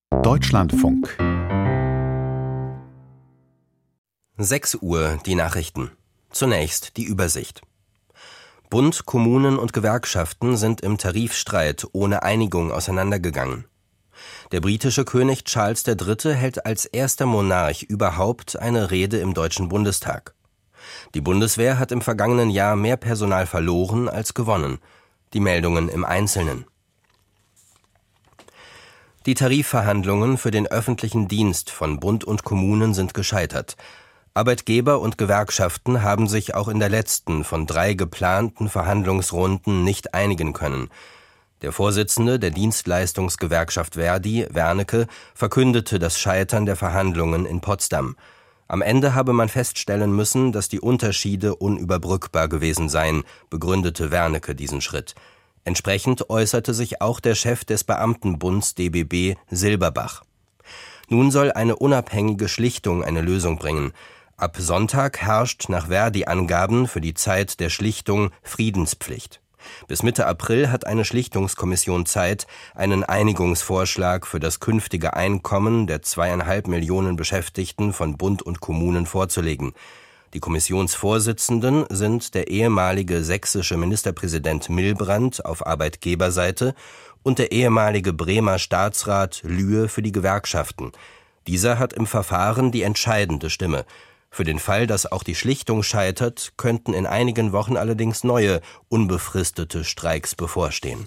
Deutschlandfunk. 6 Uhr, die Nachrichten. Zunächst die Übersicht. Bund, Kommunen und Gewerkschaften sind im Tarifstreit ohne Einigung auseinandergegangen. Der britische König Charles III. Hält als erster Monarch überhaupt eine Rede im Deutschen Bundestag. Die Bundeswehr hat im vergangenen Jahr mehr Personal verloren als gewonnen. Die Meldungen im Einzelnen. Die Tarifverhandlungen für den öffentlichen Dienst von Bund und Kommunen sind gescheitert. Arbeitgeber und Gewerkschaften haben sich auch in der letzten von 3 geplanten Verhandlungsrunden nicht einigen können. Der Vorsitzende der Dienstleistungsgewerkschaft Verdi, Wernicke, verkündete das Scheitern der Verhandlungen in Potsdam. Am Ende habe man feststellen müssen, dass die Unterschiede unüberbrückbar gewesen seien, begründete Wernicke diesen Schritt. Entsprechend äußerte sich auch der Chef des Beamtenbunds DBB, Silberbach. Nun soll eine unabhängige Schlichtung eine Lösung bringen. Ab Sonntag herrscht nach Verdi-Angaben für die Zeit der Schlichtung Friedenspflicht. Bis Mitte April hat eine Schlichtungskommission Zeit, einen Einigungsvorschlag für das künftige Einkommen der 2,5 Millionen Beschäftigten von Bund und Kommunen vorzulegen. Die Kommissionsvorsitzenden sind der ehemalige sächsische Ministerpräsident Milbrandt auf Arbeitgeberseite und der ehemalige Bremer Staatsrat Lühe für die Gewerkschaften. Dieser hat im Verfahren die entscheidende Stimme. Für den Fall, dass auch die Schlichtung scheitert, könnten in einigen Wochen allerdings neue, unbefristete Streiks bevorstehen.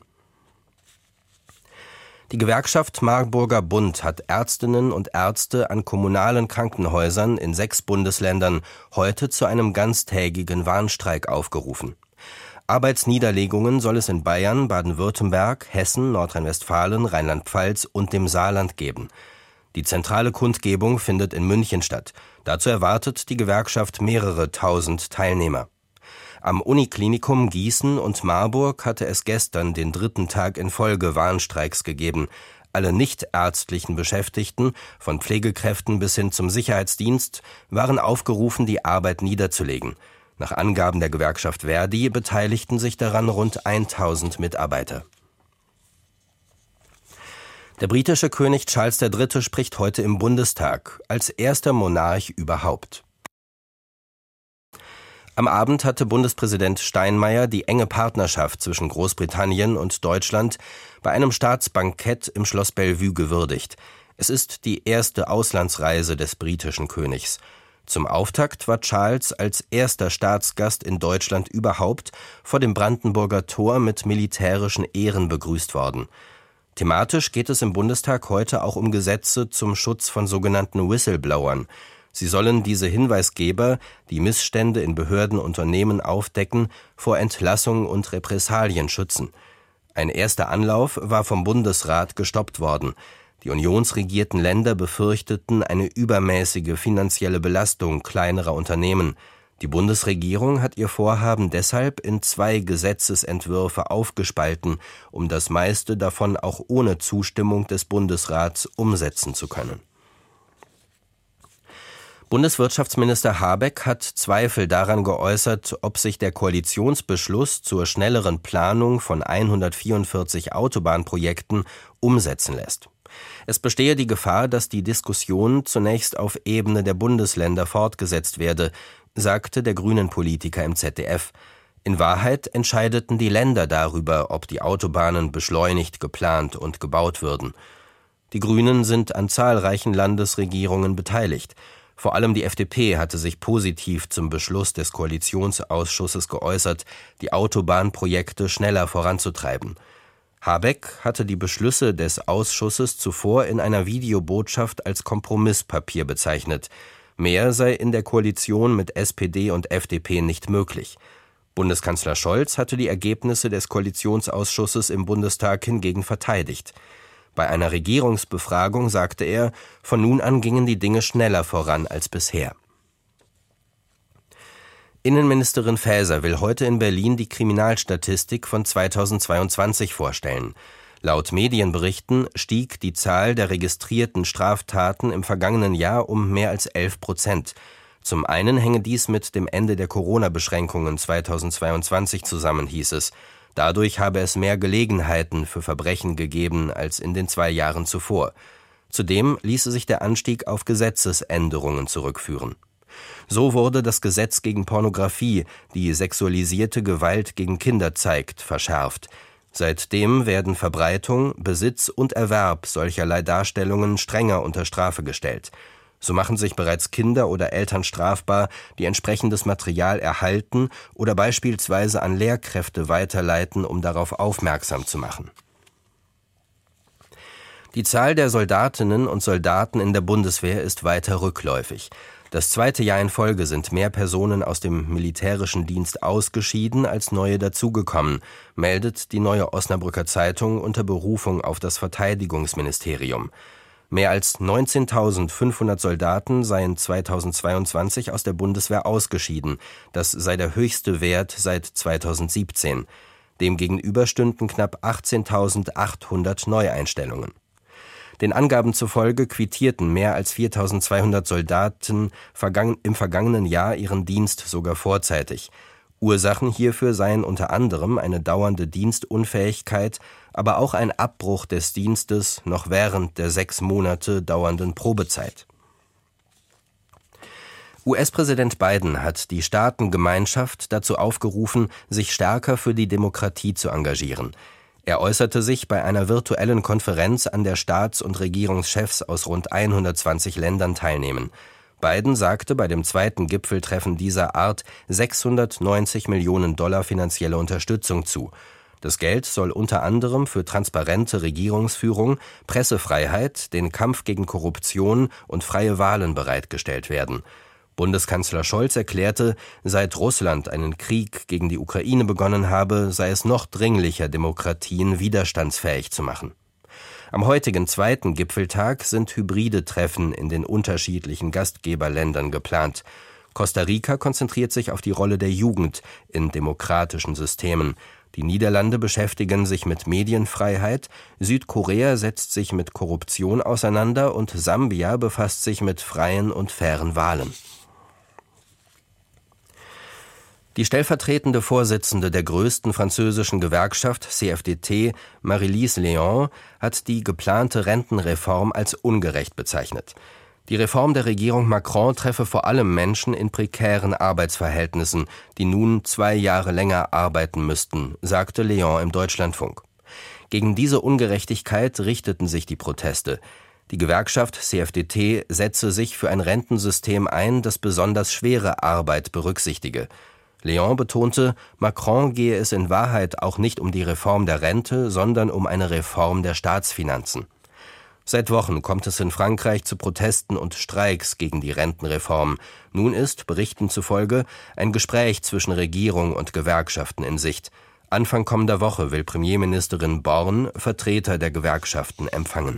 Die Gewerkschaft Marburger Bund hat Ärztinnen und Ärzte an kommunalen Krankenhäusern in 6 Bundesländern heute zu einem ganztägigen Warnstreik aufgerufen. Arbeitsniederlegungen soll es in Bayern, Baden-Württemberg, Hessen, Nordrhein-Westfalen, Rheinland-Pfalz und dem Saarland geben. Die zentrale Kundgebung findet in München statt. Dazu erwartet die Gewerkschaft mehrere tausend Teilnehmer. Am Uniklinikum Gießen und Marburg hatte es gestern den 3. Tag in Folge Warnstreiks gegeben. Alle nichtärztlichen Beschäftigten, von Pflegekräften bis hin zum Sicherheitsdienst, waren aufgerufen, die Arbeit niederzulegen. Nach Angaben der Gewerkschaft Verdi beteiligten sich daran rund 1000 Mitarbeiter. Der britische König Charles III. Spricht heute im Bundestag, als erster Monarch überhaupt. Am Abend hatte Bundespräsident Steinmeier die enge Partnerschaft zwischen Großbritannien und Deutschland bei einem Staatsbankett im Schloss Bellevue gewürdigt. Es ist die erste Auslandsreise des britischen Königs. Zum Auftakt war Charles als erster Staatsgast in Deutschland überhaupt vor dem Brandenburger Tor mit militärischen Ehren begrüßt worden. Thematisch geht es im Bundestag heute auch um Gesetze zum Schutz von sogenannten Whistleblowern. Sie sollen diese Hinweisgeber, die Missstände in Behörden und Unternehmen aufdecken, vor Entlassung und Repressalien schützen. Ein erster Anlauf war vom Bundesrat gestoppt worden. Die unionsregierten Länder befürchteten eine übermäßige finanzielle Belastung kleinerer Unternehmen. Die Bundesregierung hat ihr Vorhaben deshalb in 2 Gesetzesentwürfe aufgespalten, um das meiste davon auch ohne Zustimmung des Bundesrats umsetzen zu können. Bundeswirtschaftsminister Habeck hat Zweifel daran geäußert, ob sich der Koalitionsbeschluss zur schnelleren Planung von 144 Autobahnprojekten umsetzen lässt. Es bestehe die Gefahr, dass die Diskussion zunächst auf Ebene der Bundesländer fortgesetzt werde, sagte der Grünen-Politiker im ZDF. In Wahrheit entscheideten die Länder darüber, ob die Autobahnen beschleunigt geplant und gebaut würden. Die Grünen sind an zahlreichen Landesregierungen beteiligt. Vor allem die FDP hatte sich positiv zum Beschluss des Koalitionsausschusses geäußert, die Autobahnprojekte schneller voranzutreiben. Habeck hatte die Beschlüsse des Ausschusses zuvor in einer Videobotschaft als Kompromisspapier bezeichnet. Mehr sei in der Koalition mit SPD und FDP nicht möglich. Bundeskanzler Scholz hatte die Ergebnisse des Koalitionsausschusses im Bundestag hingegen verteidigt. Bei einer Regierungsbefragung sagte er, von nun an gingen die Dinge schneller voran als bisher. Innenministerin Faeser will heute in Berlin die Kriminalstatistik von 2022 vorstellen. Laut Medienberichten stieg die Zahl der registrierten Straftaten im vergangenen Jahr um mehr als 11%. Zum einen hänge dies mit dem Ende der Corona-Beschränkungen 2022 zusammen, hieß es. Dadurch habe es mehr Gelegenheiten für Verbrechen gegeben als in den 2 Jahren zuvor. Zudem ließe sich der Anstieg auf Gesetzesänderungen zurückführen. So wurde das Gesetz gegen Pornografie, die sexualisierte Gewalt gegen Kinder zeigt, verschärft. Seitdem werden Verbreitung, Besitz und Erwerb solcherlei Darstellungen strenger unter Strafe gestellt. So machen sich bereits Kinder oder Eltern strafbar, die entsprechendes Material erhalten oder beispielsweise an Lehrkräfte weiterleiten, um darauf aufmerksam zu machen. Die Zahl der Soldatinnen und Soldaten in der Bundeswehr ist weiter rückläufig. Das zweite Jahr in Folge sind mehr Personen aus dem militärischen Dienst ausgeschieden als neue dazugekommen, meldet die Neue Osnabrücker Zeitung unter Berufung auf das Verteidigungsministerium. Mehr als 19.500 Soldaten seien 2022 aus der Bundeswehr ausgeschieden. Das sei der höchste Wert seit 2017. Demgegenüber stünden knapp 18.800 Neueinstellungen. Den Angaben zufolge quittierten mehr als 4.200 Soldaten im vergangenen Jahr ihren Dienst sogar vorzeitig. Ursachen hierfür seien unter anderem eine dauernde Dienstunfähigkeit, aber auch ein Abbruch des Dienstes noch während der 6 Monate dauernden Probezeit. US-Präsident Biden hat die Staatengemeinschaft dazu aufgerufen, sich stärker für die Demokratie zu engagieren. Er äußerte sich bei einer virtuellen Konferenz, an der Staats- und Regierungschefs aus rund 120 Ländern teilnehmen. Biden sagte bei dem zweiten Gipfeltreffen dieser Art $690 Millionen finanzielle Unterstützung zu. Das Geld soll unter anderem für transparente Regierungsführung, Pressefreiheit, den Kampf gegen Korruption und freie Wahlen bereitgestellt werden. Bundeskanzler Scholz erklärte, seit Russland einen Krieg gegen die Ukraine begonnen habe, sei es noch dringlicher, Demokratien widerstandsfähig zu machen. Am heutigen zweiten Gipfeltag sind hybride Treffen in den unterschiedlichen Gastgeberländern geplant. Costa Rica konzentriert sich auf die Rolle der Jugend in demokratischen Systemen. Die Niederlande beschäftigen sich mit Medienfreiheit, Südkorea setzt sich mit Korruption auseinander und Sambia befasst sich mit freien und fairen Wahlen. Die stellvertretende Vorsitzende der größten französischen Gewerkschaft, CFDT, Marie-Lise Léon, hat die geplante Rentenreform als ungerecht bezeichnet. Die Reform der Regierung Macron treffe vor allem Menschen in prekären Arbeitsverhältnissen, die nun 2 Jahre länger arbeiten müssten, sagte Léon im Deutschlandfunk. Gegen diese Ungerechtigkeit richteten sich die Proteste. Die Gewerkschaft CFDT setze sich für ein Rentensystem ein, das besonders schwere Arbeit berücksichtige. Léon betonte, Macron gehe es in Wahrheit auch nicht um die Reform der Rente, sondern um eine Reform der Staatsfinanzen. Seit Wochen kommt es in Frankreich zu Protesten und Streiks gegen die Rentenreform. Nun ist, Berichten zufolge, ein Gespräch zwischen Regierung und Gewerkschaften in Sicht. Anfang kommender Woche will Premierministerin Born Vertreter der Gewerkschaften empfangen.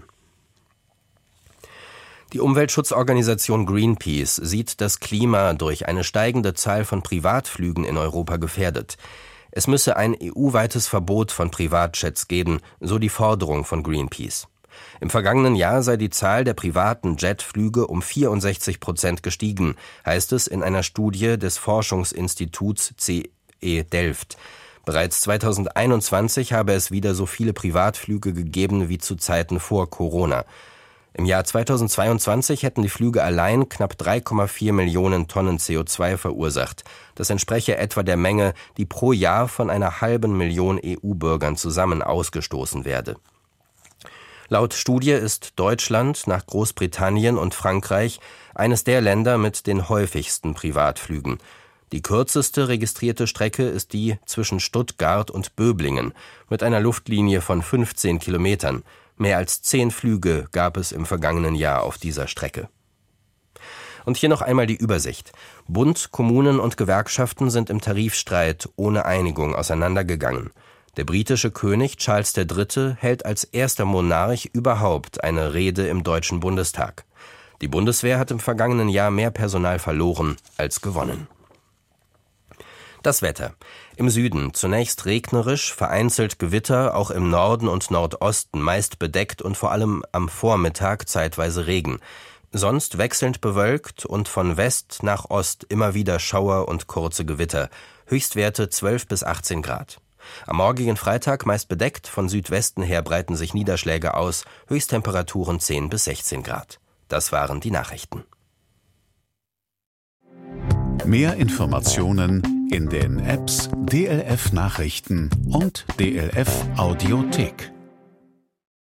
Die Umweltschutzorganisation Greenpeace sieht das Klima durch eine steigende Zahl von Privatflügen in Europa gefährdet. Es müsse ein EU-weites Verbot von Privatjets geben, so die Forderung von Greenpeace. Im vergangenen Jahr sei die Zahl der privaten Jetflüge um 64% gestiegen, heißt es in einer Studie des Forschungsinstituts CE Delft. Bereits 2021 habe es wieder so viele Privatflüge gegeben wie zu Zeiten vor Corona. Im Jahr 2022 hätten die Flüge allein knapp 3,4 Millionen Tonnen CO2 verursacht. Das entspreche etwa der Menge, die pro Jahr von einer halben Million EU-Bürgern zusammen ausgestoßen werde. Laut Studie ist Deutschland nach Großbritannien und Frankreich eines der Länder mit den häufigsten Privatflügen. Die kürzeste registrierte Strecke ist die zwischen Stuttgart und Böblingen mit einer Luftlinie von 15 Kilometern. Mehr als 10 Flüge gab es im vergangenen Jahr auf dieser Strecke. Und hier noch einmal die Übersicht. Bund, Kommunen und Gewerkschaften sind im Tarifstreit ohne Einigung auseinandergegangen. Der britische König Charles III. Hält als erster Monarch überhaupt eine Rede im Deutschen Bundestag. Die Bundeswehr hat im vergangenen Jahr mehr Personal verloren als gewonnen. Das Wetter. Im Süden zunächst regnerisch, vereinzelt Gewitter, auch im Norden und Nordosten meist bedeckt und vor allem am Vormittag zeitweise Regen. Sonst wechselnd bewölkt und von West nach Ost immer wieder Schauer und kurze Gewitter. Höchstwerte 12 bis 18 Grad. Am morgigen Freitag meist bedeckt, von Südwesten her breiten sich Niederschläge aus, Höchsttemperaturen 10 bis 16 Grad. Das waren die Nachrichten. Mehr Informationen in den Apps DLF Nachrichten und DLF Audiothek.